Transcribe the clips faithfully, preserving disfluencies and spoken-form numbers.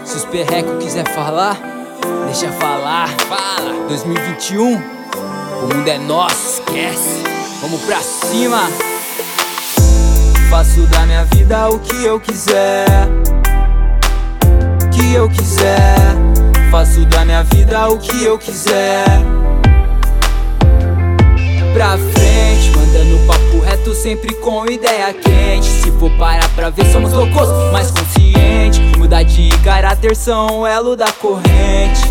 Se os perreco quiser falar, deixa falar. Fala. dois mil e vinte e um, o mundo é nosso, esquece. Vamos pra cima. Faço da minha vida o que eu quiser, que eu quiser. Faço da minha vida o que eu quiser. Pra frente, mandando papo reto, sempre com ideia quente. Se for parar pra ver, somos loucos, mais consciente. Mudar de caráter são o elo da corrente.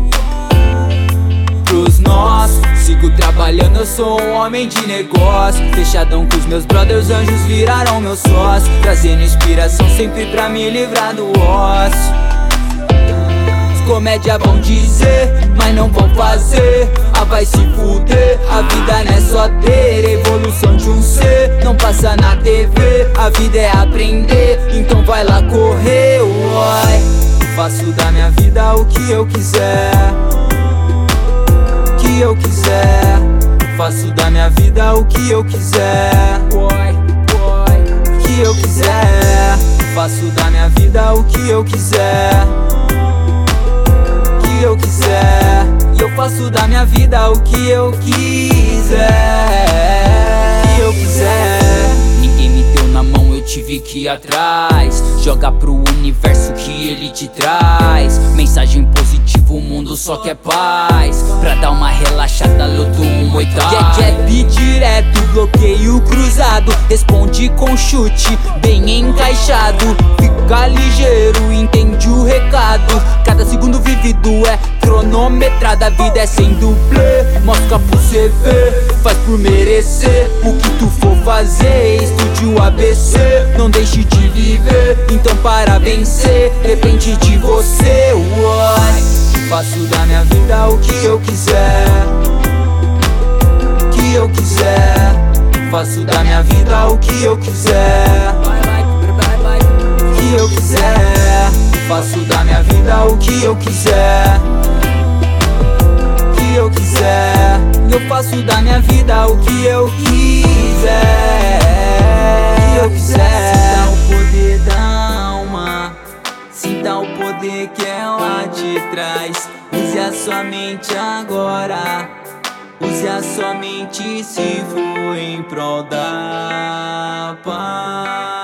Pros nós, sigo trabalhando, eu sou um homem de negócio. Fechadão com os meus brothers, anjos viraram meus sócios. Trazendo inspiração sempre pra me livrar do ócio. Comédia vão dizer, mas não vão fazer. Ah, vai se fuder, a vida não é só ter evolução de um ser, não passa na T V, a vida é aprender, então vai lá correr, uai. Faço da minha vida o que eu quiser, que eu quiser. Faço da minha vida o que eu quiser, uai, uai. Que eu quiser. Faço da minha vida o que eu quiser, eu quiser. E eu faço da minha vida o que eu quiser, que eu quiser. Ninguém me deu na mão, eu tive que ir atrás. Joga pro universo que ele te traz. Mensagem positiva, o mundo só quer paz. Pra dar uma relaxada, luto um muay thai. Jab direto, bloqueio cruzado. Responde com chute, bem encaixado. Fica ligeiro, entende o recado. Cada segundo vivido é cronometrado. A vida é sem dublê, mostra pro cê ver. Faz por merecer o que tu for fazer. Estude o A B C, não deixe de viver. Então para vencer, depende de você, uai. Faço da minha vida o que eu quiser, que eu quiser. Faço da minha vida o que eu quiser, que eu quiser. Faço da minha vida o que eu quiser, que eu quiser. Eu faço da minha vida o que eu quiser, que eu quiser. Sinta o poder da alma, sinta o poder que ela te traz. Use a sua mente agora, use a sua mente se for em prol da paz.